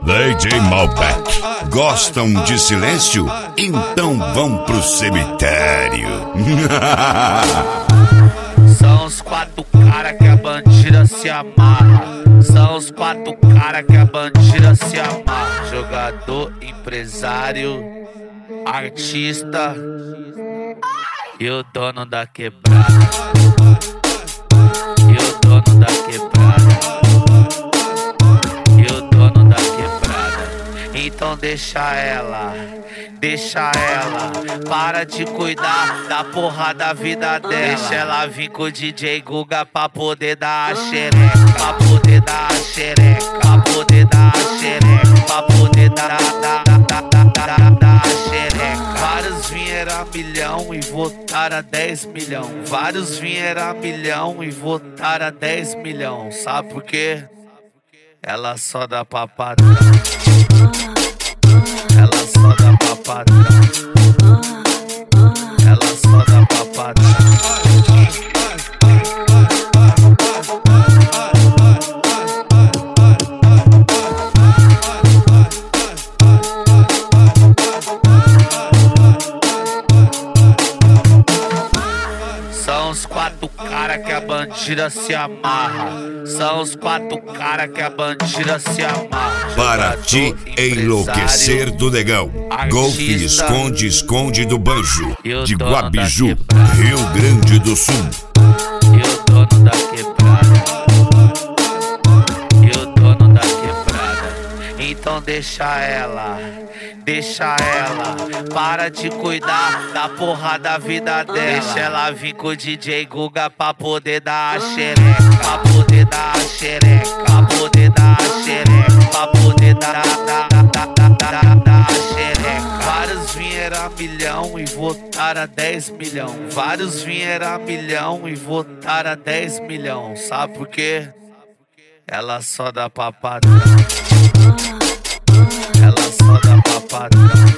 DJ Malbec. Gostam de silêncio? Então vão pro cemitério. São os 4 cara que a bandida se amarra. São os 4 cara que a bandida se amarra. Jogador, empresário, artista e o dono da quebrada. E o dono da quebrada. E o dono da quebrada. Então deixa ela, para de cuidar da porra da vida dela. Deixa ela vir com o DJ Guga pra poder dar a xereca. Pra poder dar a xereca. Pra poder dar a xereca. Pra poder dar a xereca. Vários vieram a milhão e votaram a 10 milhão. Vários vieram a milhão e votaram a 10 milhão. Sabe por quê? Ela só dá pra padrão. Ela só dá pra padrão. Ela só dá pra padrão. São os 4 cara que a bandida se amarra. São os 4 cara que a bandida se amarra. Para te enlouquecer do negão. Golfe esconde do Banjo. De Guabiju, Rio Grande do Sul. E o dono da quebrada. E o dono da quebrada. Então deixa ela, para de cuidar da porra da vida dela. Deixa ela vir com o DJ Guga pra poder dar a xereca. Pra poder dar a xereca. Pra poder dar a xereca. Pra poder dar a xereca. Vários vieram a milhão e votaram a 10 milhão. Vários vieram a milhão e votaram a 10 milhão. Sabe por quê? Ela só dá pra padrão. Ela só dá pra padrão.